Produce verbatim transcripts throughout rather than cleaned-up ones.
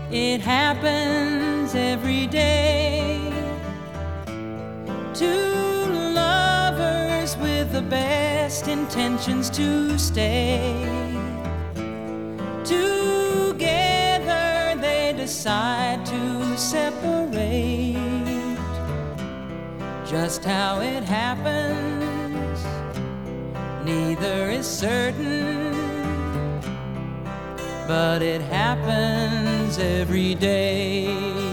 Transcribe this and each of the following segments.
It happens every day. Two lovers with the best intentions to stay together, they decide to separate. Just how it happens, neither is certain, but it happens every day.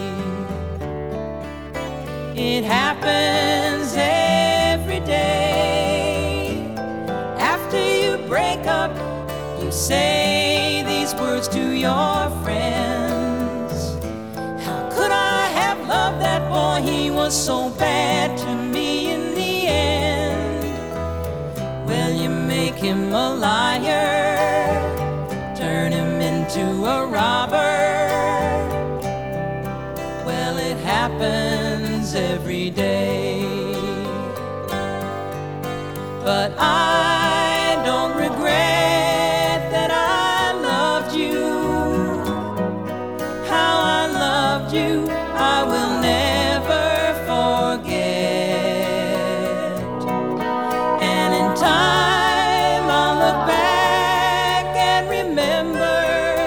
It happens every day. After you break up, you say these words to your friends. How could I have loved that boy? He was so bad to me in the end. Well, you make him a liar, turn him into a robber. Well, it happens every day. But I don't regret that I loved you. How I loved you, I will never forget. And in time I'll look back and remember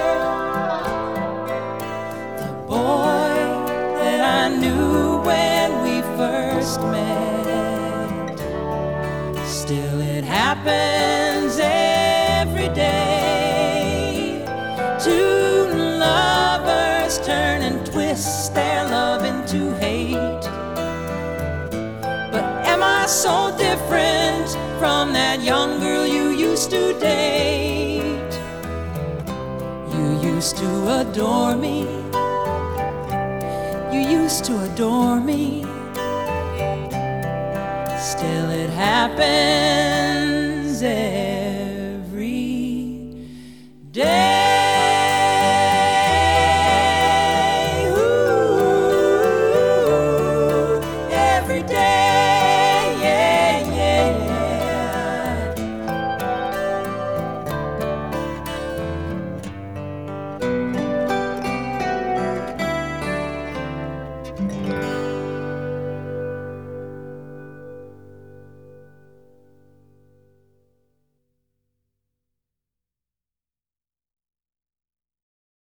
the boy that I knew when we first met. Still it happens every day. Two lovers turn and twist their love into hate. But am I so different from that young girl you used to date? You used to adore me. You used to adore me. Still it happens every day. Ooh, every day, yeah, yeah.